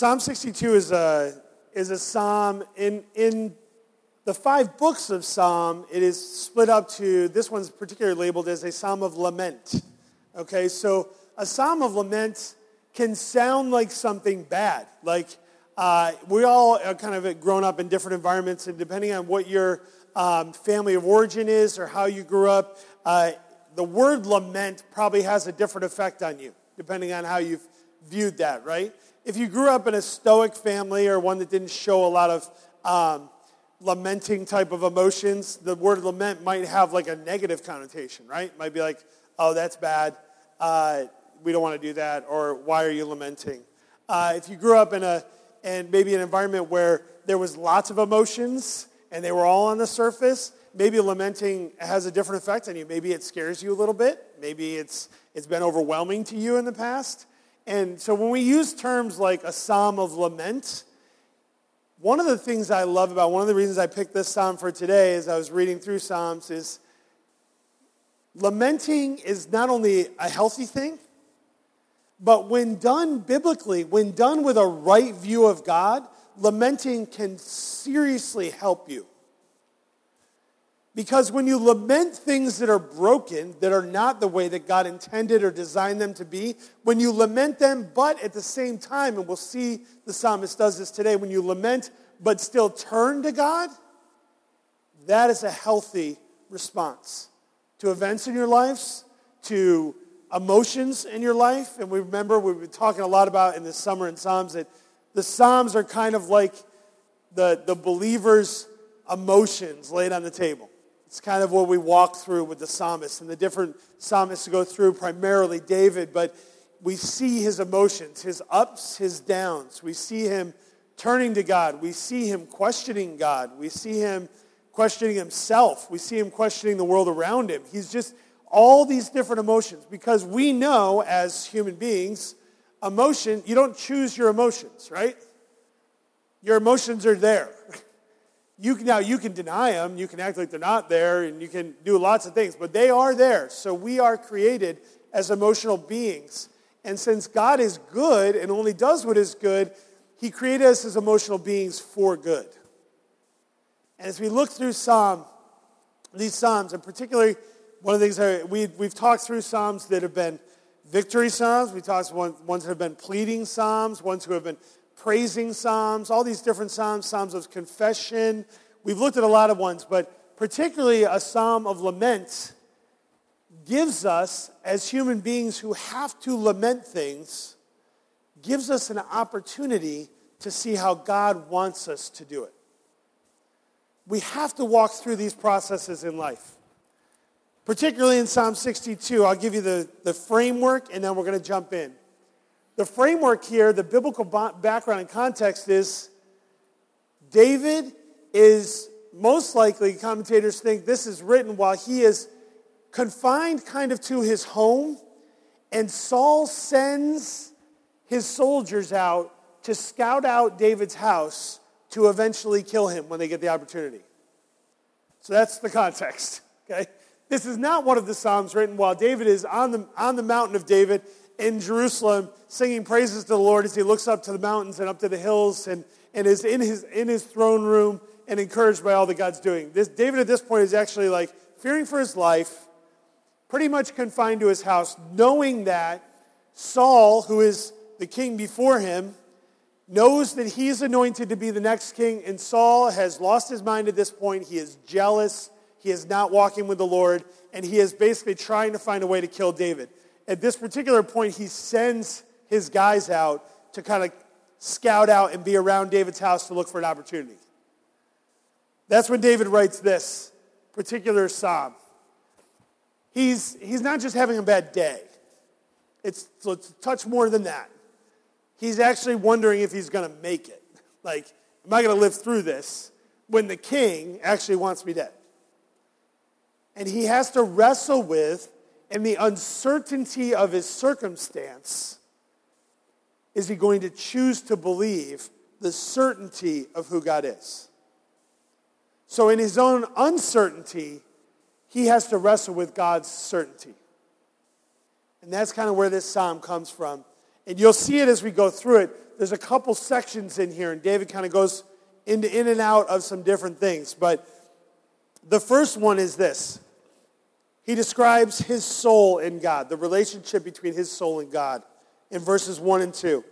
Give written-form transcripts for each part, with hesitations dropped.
Psalm 62 is a psalm. In the 5 books of Psalm, it is split up to, this one's particularly labeled as a psalm of lament. Okay, so a psalm of lament can sound like something bad. Like we all are kind of grown up in different environments, and depending on what your family of origin is or how you grew up, the word lament probably has a different effect on you, depending on how you've viewed that, right? If you grew up in a stoic family or one that didn't show a lot of lamenting type of emotions, the word lament might have like a negative connotation, right? It might be like, oh, that's bad. We don't want to do that, or why are you lamenting? If you grew up in maybe an environment where there was lots of emotions and they were all on the surface, maybe lamenting has a different effect on you. Maybe it scares you a little bit. Maybe it's been overwhelming to you in the past. And so when we use terms like a psalm of lament, one of the things I love about, one of the reasons I picked this psalm for today as I was reading through Psalms is lamenting is not only a healthy thing, but when done biblically, when done with a right view of God, lamenting can seriously help you. Because when you lament things that are broken, that are not the way that God intended or designed them to be, when you lament them, but at the same time, and we'll see the psalmist does this today, when you lament but still turn to God, that is a healthy response to events in your lives, to emotions in your life. And we remember we've been talking a lot about in the summer in Psalms that the Psalms are kind of like the believer's emotions laid on the table. It's kind of what we walk through with the psalmists and the different psalmists go through, primarily David, but we see his emotions, his ups, his downs. We see him turning to God. We see him questioning God. We see him questioning himself. We see him questioning the world around him. He's just all these different emotions, because we know as human beings, emotion, you don't choose your emotions, right? Your emotions are there. You can deny them, you can act like they're not there, and you can do lots of things, but they are there. So we are created as emotional beings. And since God is good and only does what is good, he created us as emotional beings for good. And as we look through these Psalms, and particularly one of the things we've talked through Psalms that have been victory Psalms, we talked ones that have been pleading Psalms, ones who have been praising Psalms, all these different Psalms, Psalms of confession. We've looked at a lot of ones, but particularly a Psalm of lament gives us, as human beings who have to lament things, gives us an opportunity to see how God wants us to do it. We have to walk through these processes in life. Particularly in Psalm 62, I'll give you the framework, and then we're going to jump in. The framework here, the biblical background and context is David is most likely, commentators think, this is written while he is confined kind of to his home, and Saul sends his soldiers out to scout out David's house to eventually kill him when they get the opportunity. So that's the context, okay? This is not one of the Psalms written while David is on the mountain of David in Jerusalem, singing praises to the Lord as he looks up to the mountains and up to the hills and is in his throne room and encouraged by all that God's doing. David at this point is actually like fearing for his life, pretty much confined to his house, knowing that Saul, who is the king before him, knows that he is anointed to be the next king, and Saul has lost his mind at this point. He is jealous. He is not walking with the Lord, and he is basically trying to find a way to kill David. At this particular point, he sends his guys out to kind of scout out and be around David's house to look for an opportunity. That's when David writes this particular psalm. He's not just having a bad day. It's a touch more than that. He's actually wondering if he's going to make it. Like, am I going to live through this when the king actually wants me dead? And he has to wrestle with, in the uncertainty of his circumstance, is he going to choose to believe the certainty of who God is? So in his own uncertainty, he has to wrestle with God's certainty. And that's kind of where this psalm comes from. And you'll see it as we go through it. There's a couple sections in here, and David kind of goes in and out of some different things. But the first one is this. He describes his soul in God, the relationship between his soul and God in verses 1 and 2.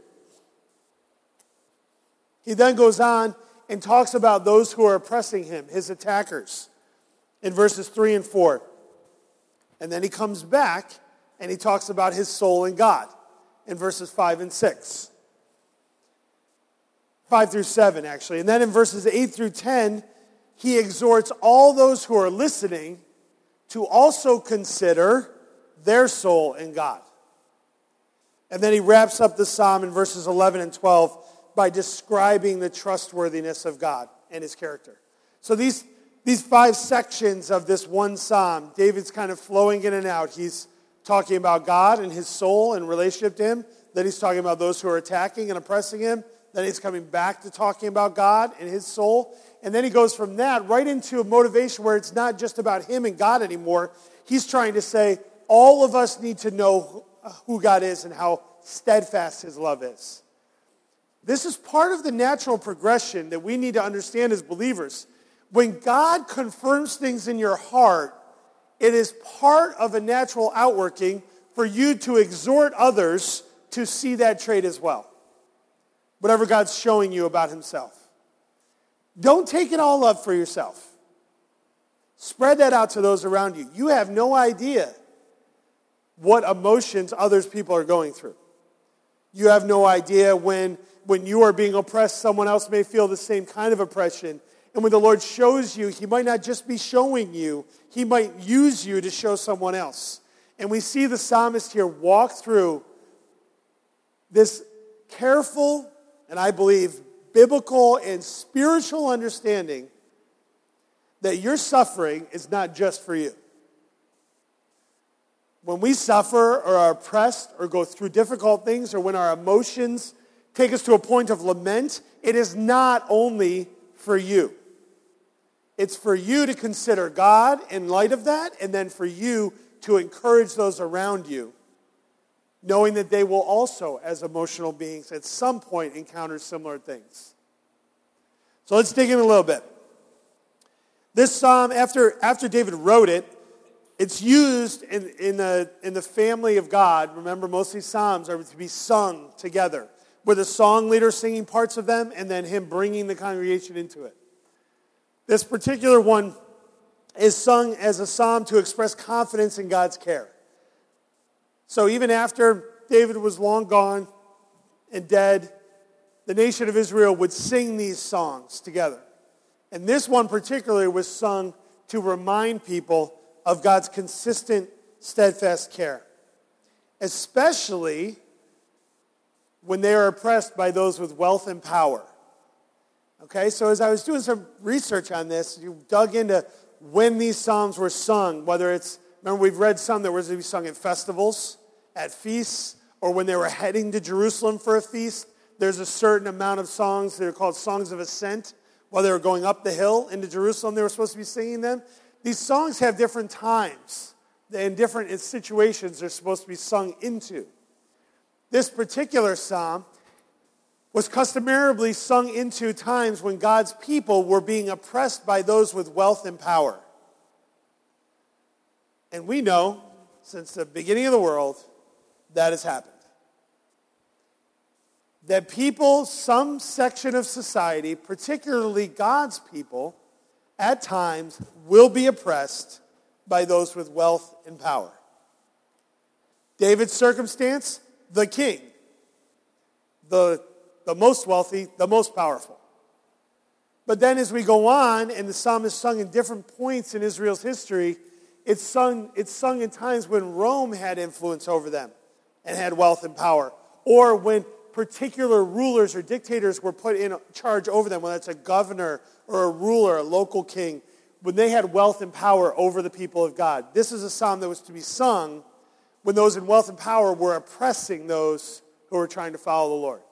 He then goes on and talks about those who are oppressing him, his attackers, in verses 3 and 4. And then he comes back and he talks about his soul in God in verses 5 and 6. 5 through 7, actually. And then in verses 8 through 10, he exhorts all those who are listening to also consider their soul in God. And then he wraps up the psalm in verses 11 and 12 by describing the trustworthiness of God and his character. So these 5 sections of this one psalm, David's kind of flowing in and out. He's talking about God and his soul and relationship to him. Then he's talking about those who are attacking and oppressing him. Then he's coming back to talking about God and his soul. And then he goes from that right into a motivation where it's not just about him and God anymore. He's trying to say all of us need to know who God is and how steadfast his love is. This is part of the natural progression that we need to understand as believers. When God confirms things in your heart, it is part of a natural outworking for you to exhort others to see that trait as well. Whatever God's showing you about himself. Don't take it all up for yourself. Spread that out to those around you. You have no idea what emotions others people are going through. You have no idea when you are being oppressed, someone else may feel the same kind of oppression. And when the Lord shows you, he might not just be showing you, he might use you to show someone else. And we see the psalmist here walk through this careful, and I believe, biblical and spiritual understanding that your suffering is not just for you. When we suffer or are oppressed or go through difficult things or when our emotions take us to a point of lament, it is not only for you. It's for you to consider God in light of that, and then for you to encourage those around you, knowing that they will also, as emotional beings, at some point encounter similar things. So let's dig in a little bit. This psalm, after David wrote it, it's used in the family of God. Remember, most of these psalms are to be sung together, with a song leader singing parts of them, and then him bringing the congregation into it. This particular one is sung as a psalm to express confidence in God's care. So even after David was long gone and dead, the nation of Israel would sing these songs together. And this one particularly was sung to remind people of God's consistent, steadfast care, especially when they are oppressed by those with wealth and power. Okay, so as I was doing some research on this, you dug into when these psalms were sung, whether it's, remember we've read some that were to be sung at festivals, at feasts, or when they were heading to Jerusalem for a feast. There's a certain amount of songs that are called songs of ascent. While they were going up the hill into Jerusalem, they were supposed to be singing them. These songs have different times and different situations they're supposed to be sung into. This particular psalm was customarily sung into times when God's people were being oppressed by those with wealth and power. And we know, since the beginning of the world, that has happened. That people, some section of society, particularly God's people, at times will be oppressed by those with wealth and power. David's circumstance, the king, the most wealthy, the most powerful. But then as we go on, and the psalm is sung in different points in Israel's history, it's sung in times when Rome had influence over them and had wealth and power, or when particular rulers or dictators were put in charge over them, whether it's a governor or a ruler, a local king, when they had wealth and power over the people of God. This is a psalm that was to be sung when those in wealth and power were oppressing those who were trying to follow the Lord.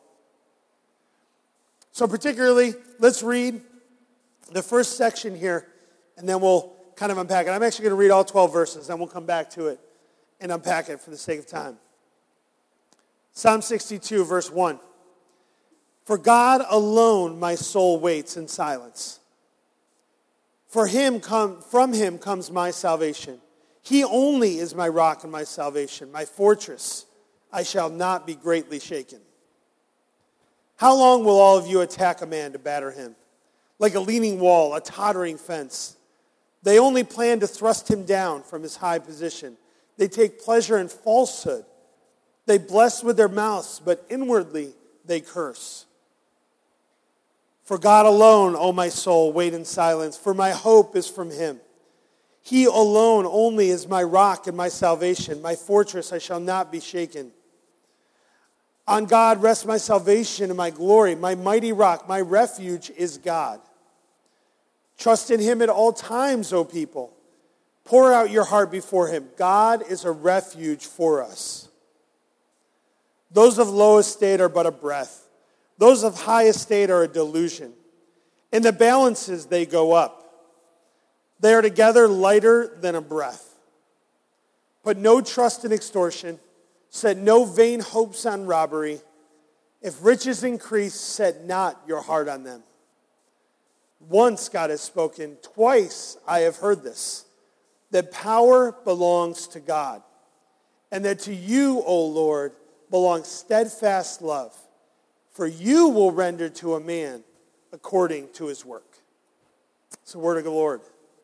So particularly, let's read the first section here, and then we'll kind of unpack it. I'm actually going to read all 12 verses, then we'll come back to it and unpack it for the sake of time. Psalm 62, verse 1. For God alone my soul waits in silence. From him comes my salvation. He only is my rock and my salvation, my fortress. I shall not be greatly shaken. How long will all of you attack a man to batter him? Like a leaning wall, a tottering fence. They only plan to thrust him down from his high position. They take pleasure in falsehood. They bless with their mouths, but inwardly they curse. For God alone, O my soul, wait in silence, for my hope is from him. He alone only is my rock and my salvation, my fortress, I shall not be shaken. On God rests my salvation and my glory, my mighty rock, my refuge is God. Trust in him at all times, O people. Pour out your heart before him. God is a refuge for us. Those of low estate are but a breath. Those of high estate are a delusion. In the balances they go up. They are together lighter than a breath. Put no trust in extortion. Set no vain hopes on robbery. If riches increase, set not your heart on them. Once God has spoken, twice I have heard this, that power belongs to God, and that to you, O Lord, belongs steadfast love. For you will render to a man according to his work. It's the word of the Lord.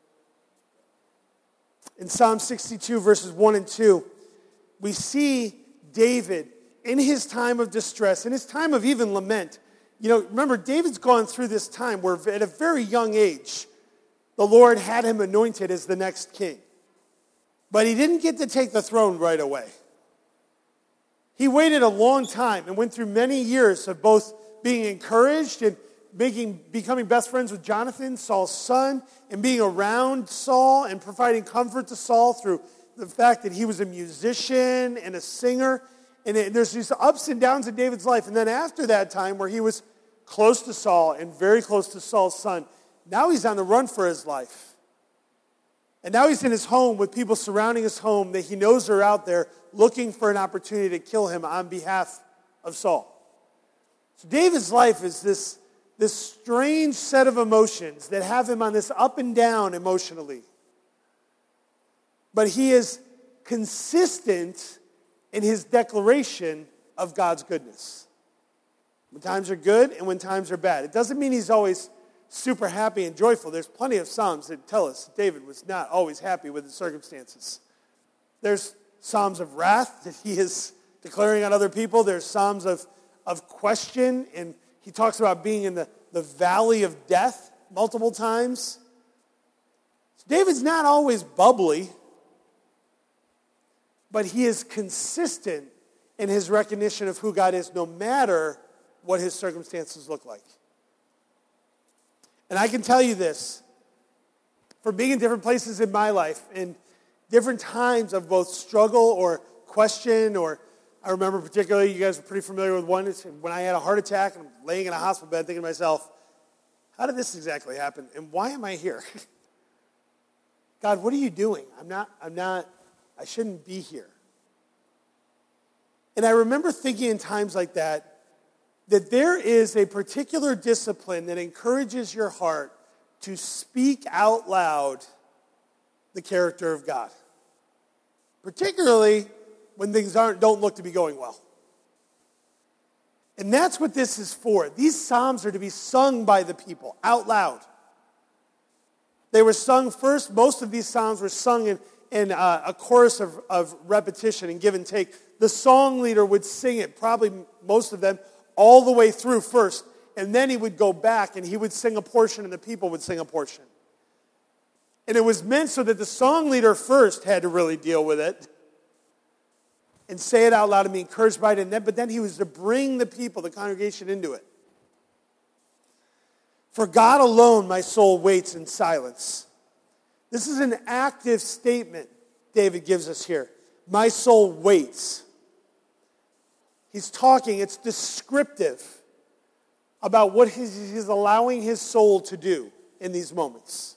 In Psalm 62, verses 1 and 2, we see David in his time of distress, in his time of even lament. You know, remember, David's gone through this time where at a very young age, the Lord had him anointed as the next king. But he didn't get to take the throne right away. He waited a long time and went through many years of both being encouraged and becoming best friends with Jonathan, Saul's son, and being around Saul and providing comfort to Saul through the fact that he was a musician and a singer. And there's these ups and downs in David's life. And then after that time where he was close to Saul and very close to Saul's son, now he's on the run for his life. And now he's in his home with people surrounding his home that he knows are out there looking for an opportunity to kill him on behalf of Saul. So David's life is this strange set of emotions that have him on this up and down emotionally. But he is consistent in his declaration of God's goodness. When times are good and when times are bad. It doesn't mean he's always super happy and joyful. There's plenty of Psalms that tell us David was not always happy with his circumstances. There's Psalms of wrath that he is declaring on other people. There's Psalms of question, and he talks about being in the valley of death multiple times. So David's not always bubbly, but he is consistent in his recognition of who God is no matter what his circumstances look like. And I can tell you this, from being in different places in my life, in different times of both struggle or question, or I remember particularly, you guys are pretty familiar with one, when I had a heart attack and I'm laying in a hospital bed thinking to myself, how did this exactly happen? And why am I here? God, what are you doing? I shouldn't be here. And I remember thinking in times like that there is a particular discipline that encourages your heart to speak out loud the character of God. Particularly when things don't look to be going well. And that's what this is for. These psalms are to be sung by the people out loud. They were sung first. Most of these psalms were sung in a chorus of repetition and give and take. The song leader would sing it, probably most of them, all the way through first. And then he would go back and he would sing a portion and the people would sing a portion. And it was meant so that the song leader first had to really deal with it and say it out loud and be encouraged by it. But then he was to bring the people, the congregation, into it. For God alone my soul waits in silence. This is an active statement David gives us here. My soul waits. He's talking, it's descriptive about what he's allowing his soul to do in these moments.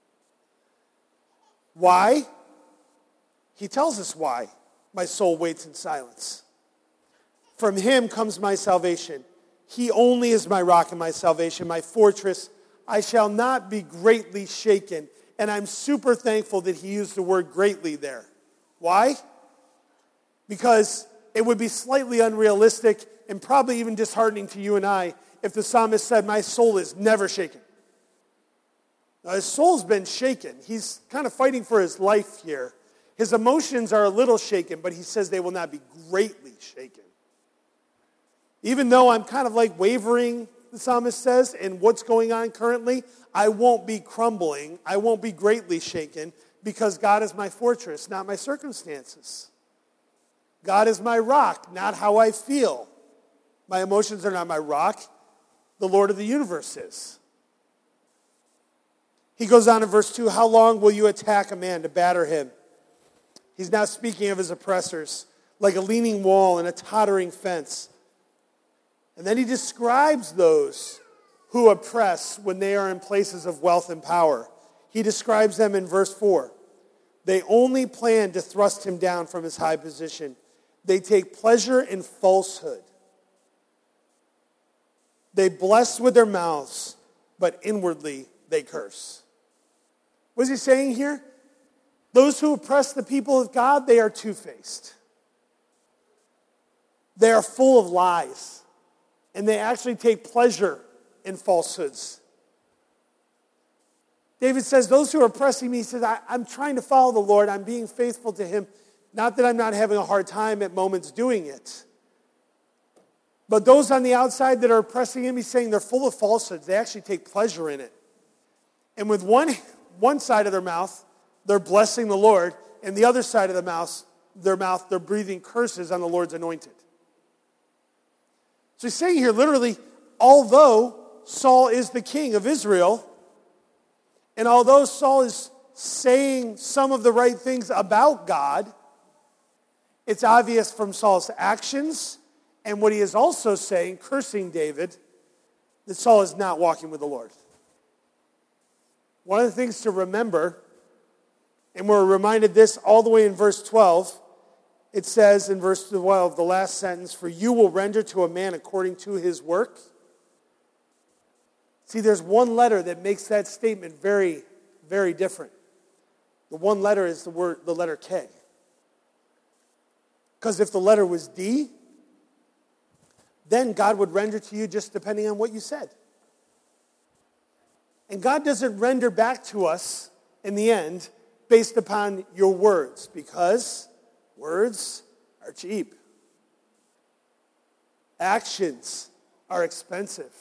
Why? He tells us why my soul waits in silence. From him comes my salvation. He only is my rock and my salvation, my fortress. I shall not be greatly shaken. And I'm super thankful that he used the word greatly there. Why? Because it would be slightly unrealistic and probably even disheartening to you and I if the psalmist said, my soul is never shaken. Now, his soul's been shaken. He's kind of fighting for his life here. His emotions are a little shaken, but he says they will not be greatly shaken. Even though I'm kind of like wavering, the psalmist says, in what's going on currently, I won't be crumbling. I won't be greatly shaken because God is my fortress, not my circumstances. God is my rock, not how I feel. My emotions are not my rock. The Lord of the universe is. He goes on in verse 2, how long will you attack a man to batter him? He's now speaking of his oppressors, like a leaning wall and a tottering fence. And then he describes those who oppress when they are in places of wealth and power. He describes them in verse 4. They only plan to thrust him down from his high position. They take pleasure in falsehood. They bless with their mouths, but inwardly they curse. What is he saying here? Those who oppress the people of God, they are two-faced. They are full of lies. And they actually take pleasure in falsehoods. David says, those who are oppressing me, he says, I'm trying to follow the Lord. I'm being faithful to him. Not that I'm not having a hard time at moments doing it. But those on the outside that are oppressing him, he's saying they're full of falsehoods. They actually take pleasure in it. And with one side of their mouth, they're blessing the Lord. And the other side of their mouth, they're breathing curses on the Lord's anointed. So he's saying here, literally, although Saul is the king of Israel, and although Saul is saying some of the right things about God, it's obvious from Saul's actions and what he is also saying, cursing David, that Saul is not walking with the Lord. One of the things to remember, and we're reminded this all the way in verse 12, it says in verse 12, the last sentence, for you will render to a man according to his work. See, there's one letter that makes that statement very, very different. The one letter is the letter K. Because if the letter was D, then God would render to you just depending on what you said. And God doesn't render back to us in the end based upon your words, because words are cheap. Actions are expensive.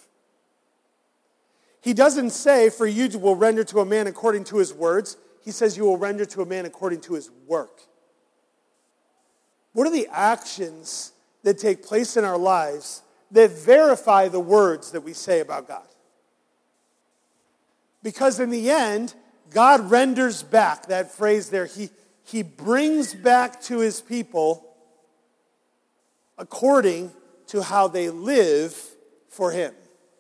He doesn't say, for you will render to a man according to his words. He says you will render to a man according to his work. What are the actions that take place in our lives that verify the words that we say about God? Because in the end, God renders back, that phrase there, He brings back to his people according to how they live for him.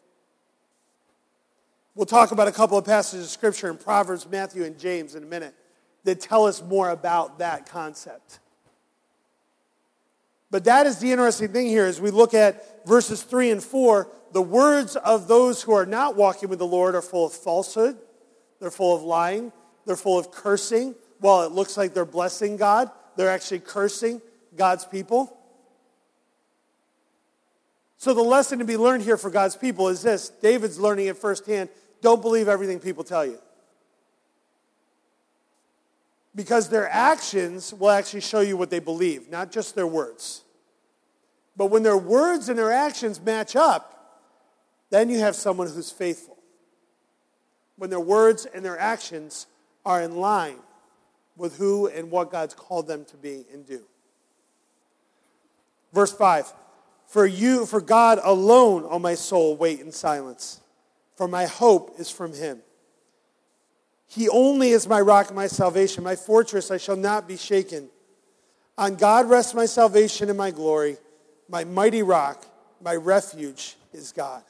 We'll talk about a couple of passages of Scripture in Proverbs, Matthew, and James in a minute that tell us more about that concept. But that is the interesting thing here as we look at verses 3 and 4. The words of those who are not walking with the Lord are full of falsehood. They're full of lying. They're full of cursing. While it looks like they're blessing God, they're actually cursing God's people. So the lesson to be learned here for God's people is this. David's learning it firsthand. Don't believe everything people tell you. Because their actions will actually show you what they believe, not just their words. But when their words and their actions match up, then you have someone who's faithful. When their words and their actions are in line with who and what God's called them to be and do. Verse 5, for God alone, O my soul, wait in silence, for my hope is from him. He only is my rock and my salvation, my fortress, I shall not be shaken. On God rests my salvation and my glory, my mighty rock, my refuge is God.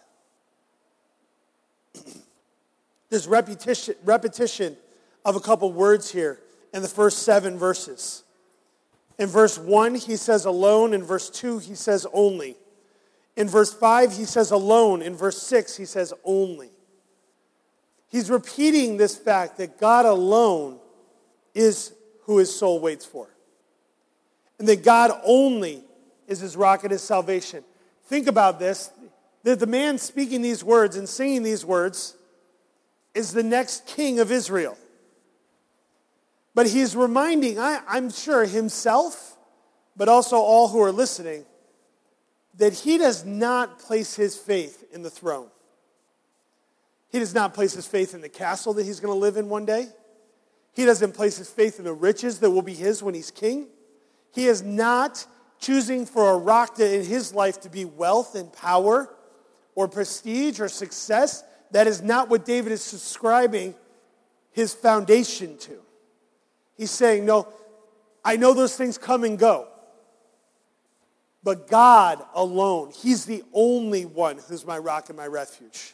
There's repetition of a couple words here in the first 7 verses. In verse 1, he says alone. In verse 2, he says only. In verse 5, he says alone. In verse 6, he says only. He's repeating this fact that God alone is who his soul waits for. And that God only is his rock and his salvation. Think about this, that the man speaking these words and singing these words is the next king of Israel. But he's reminding, I'm sure, himself, but also all who are listening, that he does not place his faith in the throne. He does not place his faith in the castle that he's going to live in one day. He doesn't place his faith in the riches that will be his when he's king. He is not choosing for a rock in his life to be wealth and power or prestige or success. That is not what David is describing his foundation to. He's saying, no, I know those things come and go. But God alone, he's the only one who's my rock and my refuge.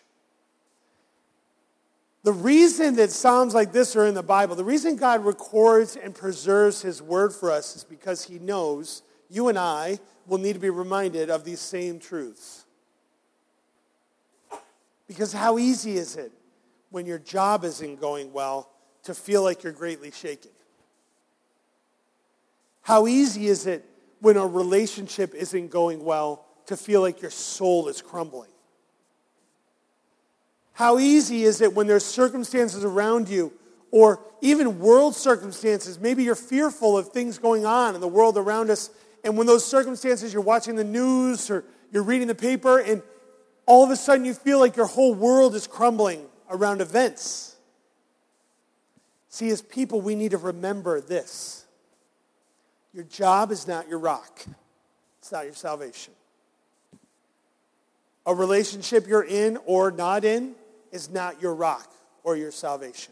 The reason that Psalms like this are in the Bible, the reason God records and preserves his word for us is because he knows you and I will need to be reminded of these same truths. Because how easy is it when your job isn't going well to feel like you're greatly shaken? How easy is it when a relationship isn't going well to feel like your soul is crumbling? How easy is it when there's circumstances around you or even world circumstances, maybe you're fearful of things going on in the world around us, and when those circumstances, you're watching the news or you're reading the paper, and all of a sudden you feel like your whole world is crumbling around events. See, as people, we need to remember this. Your job is not your rock. It's not your salvation. A relationship you're in or not in is not your rock or your salvation.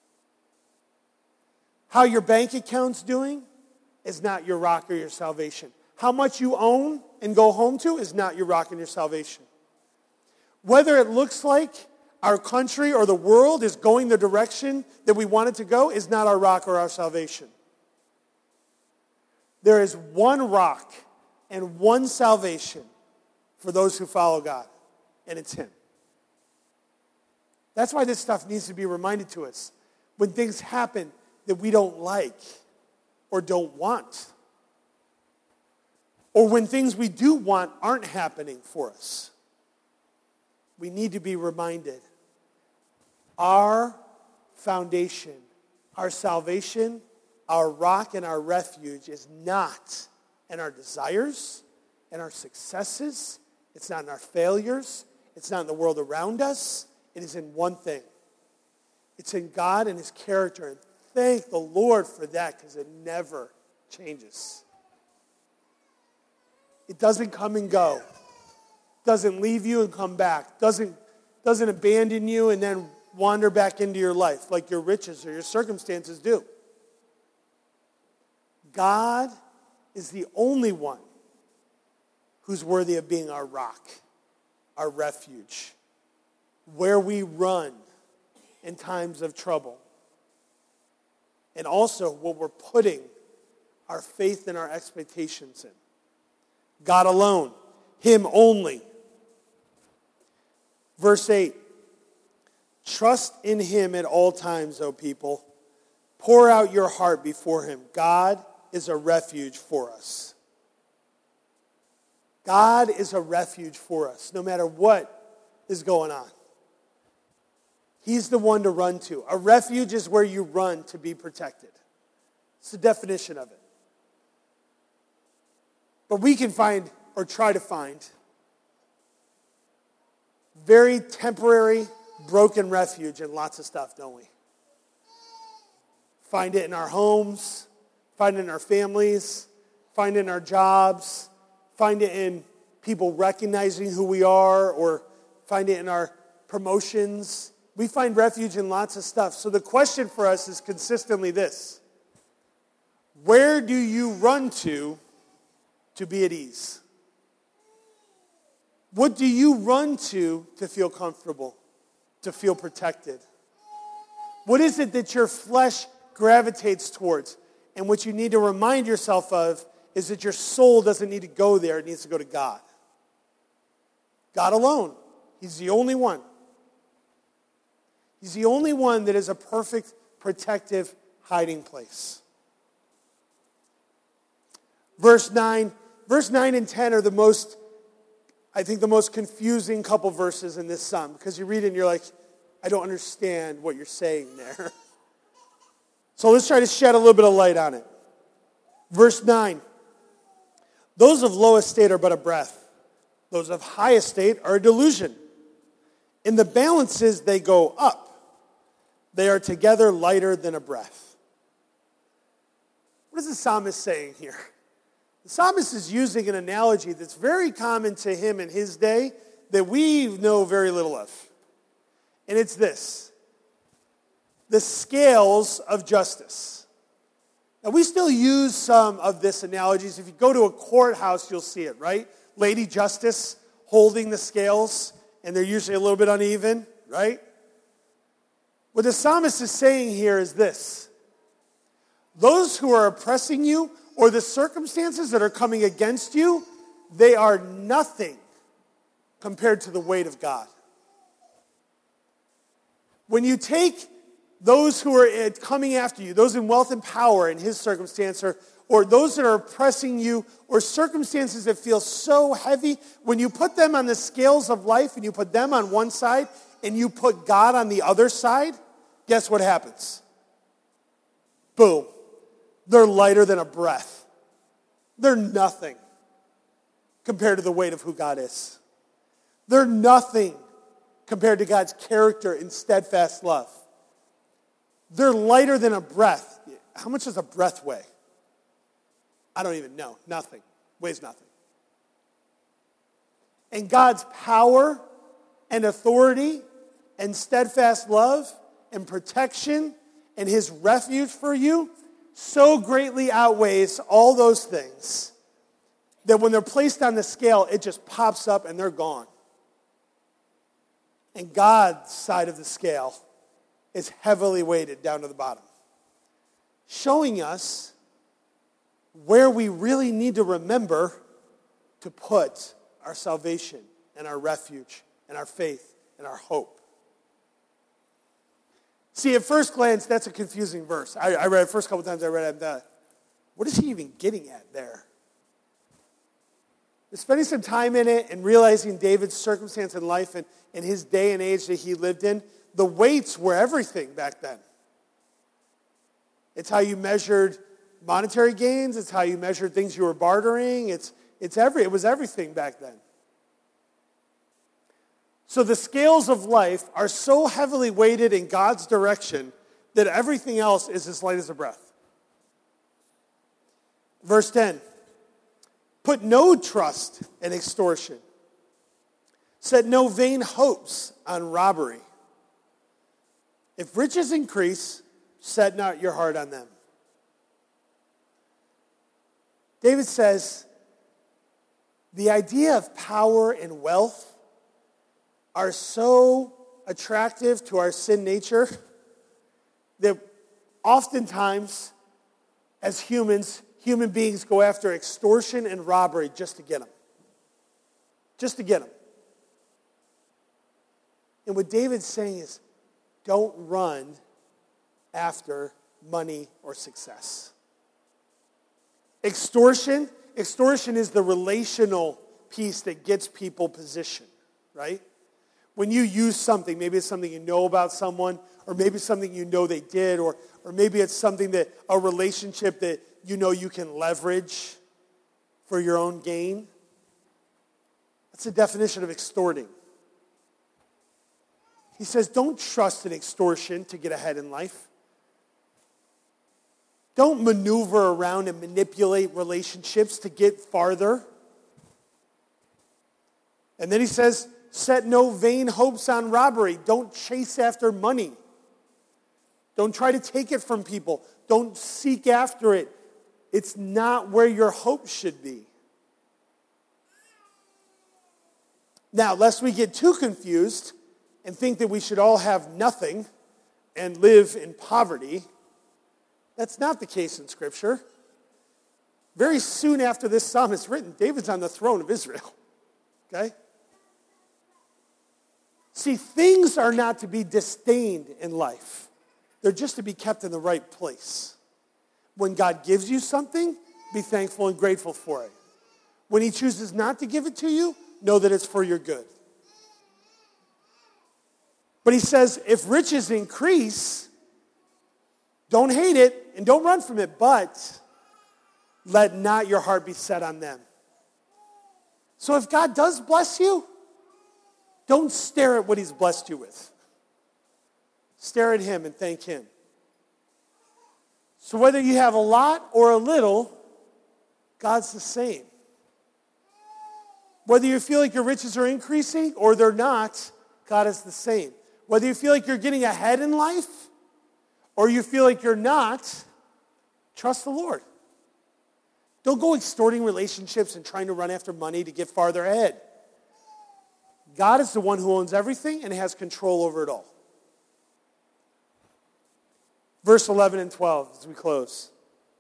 How your bank account's doing is not your rock or your salvation. How much you own and go home to is not your rock and your salvation. Whether it looks like our country or the world is going the direction that we want it to go is not our rock or our salvation. There is one rock and one salvation for those who follow God, and it's him. That's why this stuff needs to be reminded to us when things happen that we don't like or don't want, or when things we do want aren't happening for us. We need to be reminded our foundation, our salvation, our rock and our refuge is not in our desires and our successes. It's not in our failures. It's not in the world around us. It is in one thing. It's in God and his character. And thank the Lord for that, because it never changes. It doesn't come and go. Doesn't leave you and come back. Doesn't abandon you and then wander back into your life like your riches or your circumstances do. God is the only one who's worthy of being our rock, our refuge, where we run in times of trouble. And also what we're putting our faith and our expectations in. God alone, him only. Verse 8, trust in him at all times, O people. Pour out your heart before him. God is a refuge for us. God is a refuge for us, no matter what is going on. He's the one to run to. A refuge is where you run to be protected. It's the definition of it. But we can find, or try to find, very temporary, broken refuge in lots of stuff, don't we? Find it in our homes, find it in our families, find it in our jobs, find it in people recognizing who we are, or find it in our promotions. We find refuge in lots of stuff. So the question for us is consistently this: where do you run to be at ease? What do you run to feel comfortable, to feel protected? What is it that your flesh gravitates towards? And what you need to remind yourself of is that your soul doesn't need to go there. It needs to go to God. God alone. He's the only one. He's the only one that is a perfect, protective hiding place. Verse 9 and 10 are the most confusing couple verses in this psalm, because you read it and you're like, I don't understand what you're saying there. So let's try to shed a little bit of light on it. Verse 9. Those of low estate are but a breath. Those of high estate are a delusion. In the balances they go up. They are together lighter than a breath. What is the psalmist saying here? The psalmist is using an analogy that's very common to him in his day that we know very little of. And it's this: the scales of justice. Now, we still use some of this analogies. If you go to a courthouse, you'll see it, right? Lady Justice holding the scales, and they're usually a little bit uneven, right? What the psalmist is saying here is this: those who are oppressing you, or the circumstances that are coming against you, they are nothing compared to the weight of God. When you take those who are coming after you, those in wealth and power in his circumstance, or those that are oppressing you, or circumstances that feel so heavy, when you put them on the scales of life and you put them on one side and you put God on the other side, guess what happens? Boom. They're lighter than a breath. They're nothing compared to the weight of who God is. They're nothing compared to God's character and steadfast love. They're lighter than a breath. How much does a breath weigh? I don't even know. Nothing. Weighs nothing. And God's power and authority and steadfast love and protection and his refuge for you so greatly outweighs all those things that when they're placed on the scale, it just pops up and they're gone. And God's side of the scale is heavily weighted down to the bottom, showing us where we really need to remember to put our salvation and our refuge and our faith and our hope. See, at first glance, that's a confusing verse. I read it the first couple times I read it, and thought, what is he even getting at there? But spending some time in it and realizing David's circumstance in life and his day and age that he lived in, the weights were everything back then. It's how you measured monetary gains. It's how you measured things you were bartering. It was everything back then. So the scales of life are so heavily weighted in God's direction that everything else is as light as a breath. Verse 10, put no trust in extortion. Set no vain hopes on robbery. If riches increase, set not your heart on them. David says, the idea of power and wealth are so attractive to our sin nature that oftentimes, as human beings go after extortion and robbery just to get them. Just to get them. And what David's saying is, don't run after money or success. Extortion is the relational piece that gets people position, right? When you use something, maybe it's something you know about someone, or maybe it's something you know they did, or maybe it's something that, a relationship that you know you can leverage for your own gain. That's the definition of extorting. He says, don't trust in extortion to get ahead in life. Don't maneuver around and manipulate relationships to get farther. And then he says, set no vain hopes on robbery. Don't chase after money. Don't try to take it from people. Don't seek after it. It's not where your hope should be. Now, lest we get too confused and think that we should all have nothing and live in poverty, That's not the case in Scripture. Very soon after this psalm is written, David's on the throne of Israel. Okay? See, things are not to be disdained in life. They're just to be kept in the right place. When God gives you something, be thankful and grateful for it. When he chooses not to give it to you, know that it's for your good. But he says, if riches increase, don't hate it and don't run from it, but let not your heart be set on them. So if God does bless you, don't stare at what he's blessed you with. Stare at him and thank him. So whether you have a lot or a little, God's the same. Whether you feel like your riches are increasing or they're not, God is the same. Whether you feel like you're getting ahead in life or you feel like you're not, trust the Lord. Don't go extorting relationships and trying to run after money to get farther ahead. God is the one who owns everything and has control over it all. Verse 11 and 12 as we close.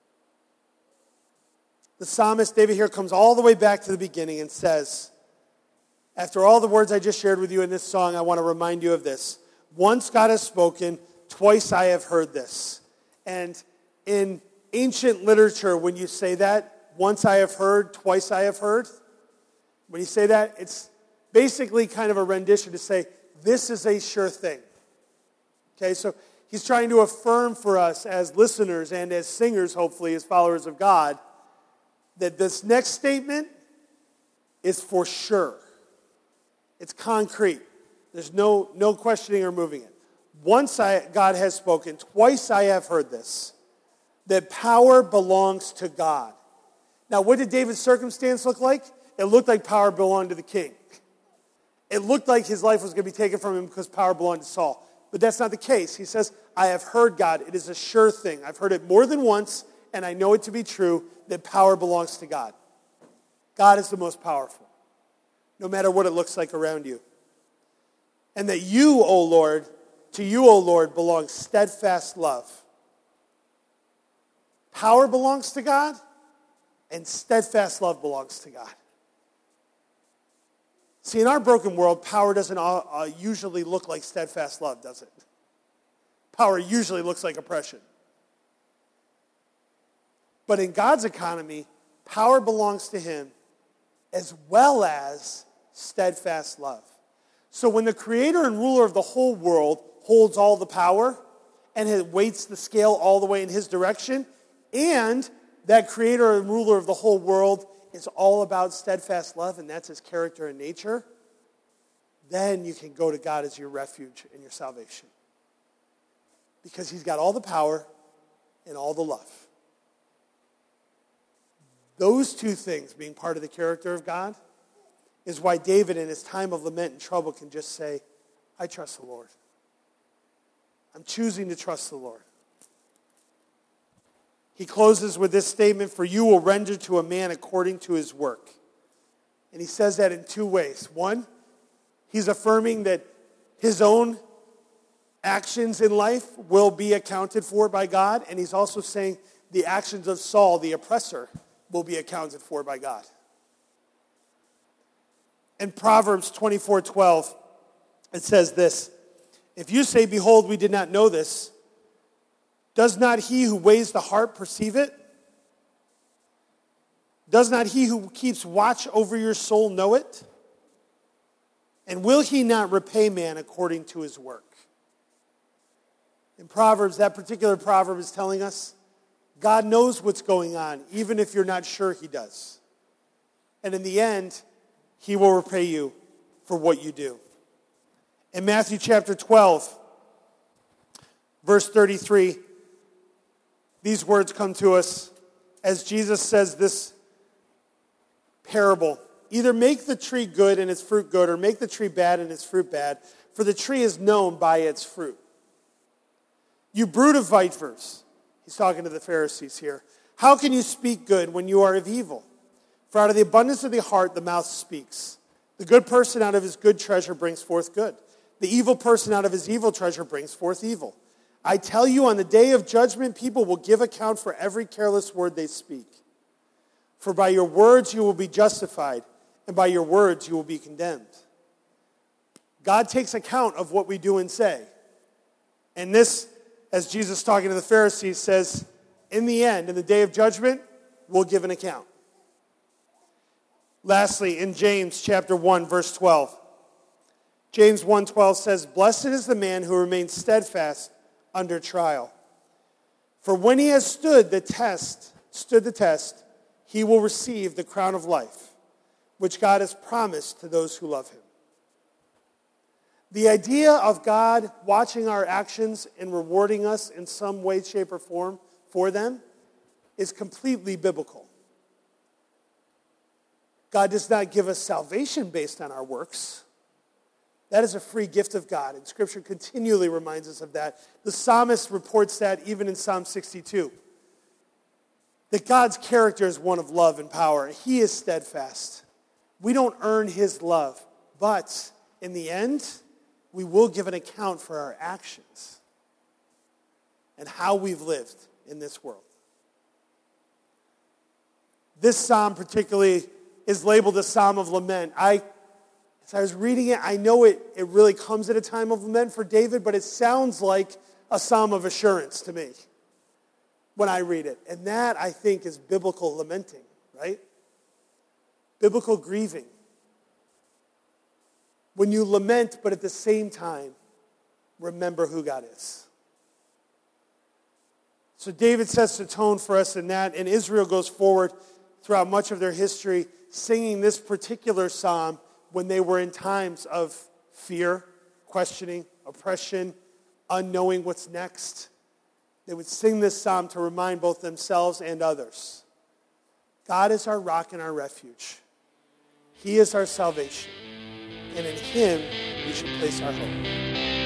The psalmist David here comes all the way back to the beginning and says, after all the words I just shared with you in this song, I want to remind you of this. Once God has spoken, twice I have heard this. And in ancient literature, when you say that, once I have heard, twice I have heard, when you say that, it's basically kind of a rendition to say, this is a sure thing. Okay, so he's trying to affirm for us as listeners and as singers, hopefully, as followers of God, that this next statement is for sure. It's concrete. There's no questioning or moving it. Once God has spoken, twice I have heard this, that power belongs to God. Now, what did David's circumstance look like? It looked like power belonged to the king. It looked like his life was going to be taken from him because power belonged to Saul. But that's not the case. He says, I have heard God. It is a sure thing. I've heard it more than once, and I know it to be true that power belongs to God. God is the most powerful, no matter what it looks like around you. And that you, O Lord, to you, O Lord, belongs steadfast love. Power belongs to God, and steadfast love belongs to God. See, in our broken world, power doesn't usually look like steadfast love, does it? Power usually looks like oppression. But in God's economy, power belongs to him as well as steadfast love. So when the creator and ruler of the whole world holds all the power and weights the scale all the way in his direction, and that creator and ruler of the whole world is all about steadfast love, and that's his character and nature, then you can go to God as your refuge and your salvation. Because he's got all the power and all the love. Those two things, being part of the character of God, is why David in his time of lament and trouble can just say, I trust the Lord. I'm choosing to trust the Lord. He closes with this statement, for you will render to a man according to his work. And he says that in two ways. One, he's affirming that his own actions in life will be accounted for by God. And he's also saying the actions of Saul, the oppressor, will be accounted for by God. In Proverbs 24:12, it says this, if you say, behold, we did not know this, does not he who weighs the heart perceive it? Does not he who keeps watch over your soul know it? And will he not repay man according to his work? In Proverbs, that particular proverb is telling us God knows what's going on, even if you're not sure he does. And in the end, he will repay you for what you do. In Matthew chapter 12, verse 33, these words come to us as Jesus says this parable. Either make the tree good and its fruit good, or make the tree bad and its fruit bad, for the tree is known by its fruit. You brood of vipers, he's talking to the Pharisees here, how can you speak good when you are of evil? For out of the abundance of the heart the mouth speaks. The good person out of his good treasure brings forth good. The evil person out of his evil treasure brings forth evil. I tell you, on the day of judgment, people will give account for every careless word they speak. For by your words you will be justified, and by your words you will be condemned. God takes account of what we do and say. And this, as Jesus talking to the Pharisees, says, in the end, in the day of judgment, we'll give an account. Lastly, in James chapter 1, verse 12, James 1:12 says, "Blessed is the man who remains steadfast under trial. For when he has stood the test, he will receive the crown of life, which God has promised to those who love him." The idea of God watching our actions and rewarding us in some way, shape, or form for them is completely biblical. God does not give us salvation based on our works. That is a free gift of God, and Scripture continually reminds us of that. The psalmist reports that even in Psalm 62, that God's character is one of love and power. He is steadfast. We don't earn his love, but in the end, we will give an account for our actions and how we've lived in this world. This psalm particularly is labeled a psalm of lament. As I was reading it, I know it really comes at a time of lament for David, but it sounds like a psalm of assurance to me when I read it. And that, I think, is biblical lamenting, right? Biblical grieving. When you lament, but at the same time, remember who God is. So David sets the tone for us in that, and Israel goes forward throughout much of their history singing this particular psalm when they were in times of fear, questioning, oppression, unknowing what's next. They would sing this psalm to remind both themselves and others. God is our rock and our refuge. He is our salvation. And in him we should place our hope.